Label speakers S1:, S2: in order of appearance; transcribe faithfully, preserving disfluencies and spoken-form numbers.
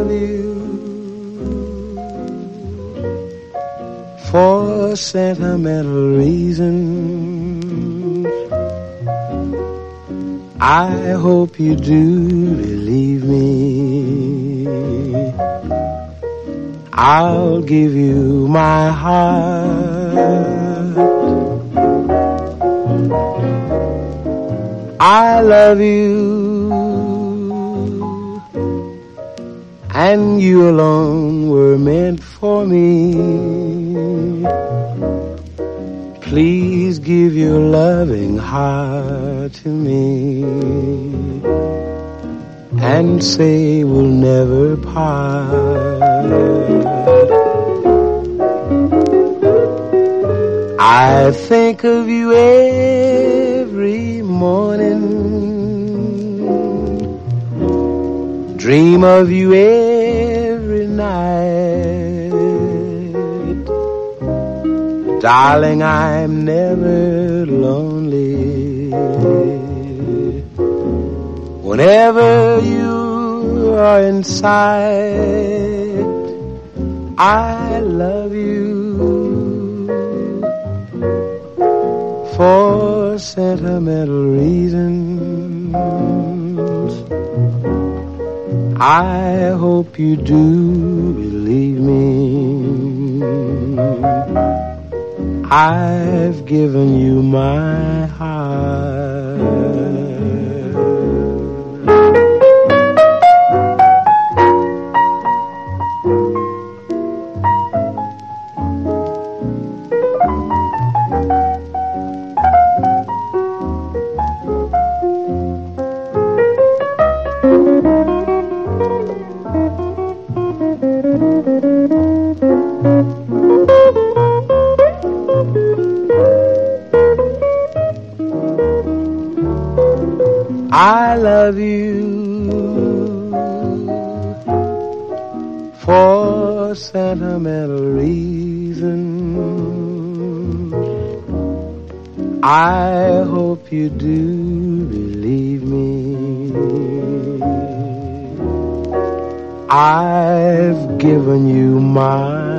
S1: love you for sentimental reasons. I hope you do believe me. I'll give you my heart. I love you, and you alone were meant for me. Please give your loving heart to me and say we'll never part. I think of you every morning, dream of you every night. Darling, I'm never lonely whenever you are in sight. I love you for sentimental reasons. I hope you do believe me. I've given you my heart. I love you for sentimental reasons. I hope you do believe me. I've given you my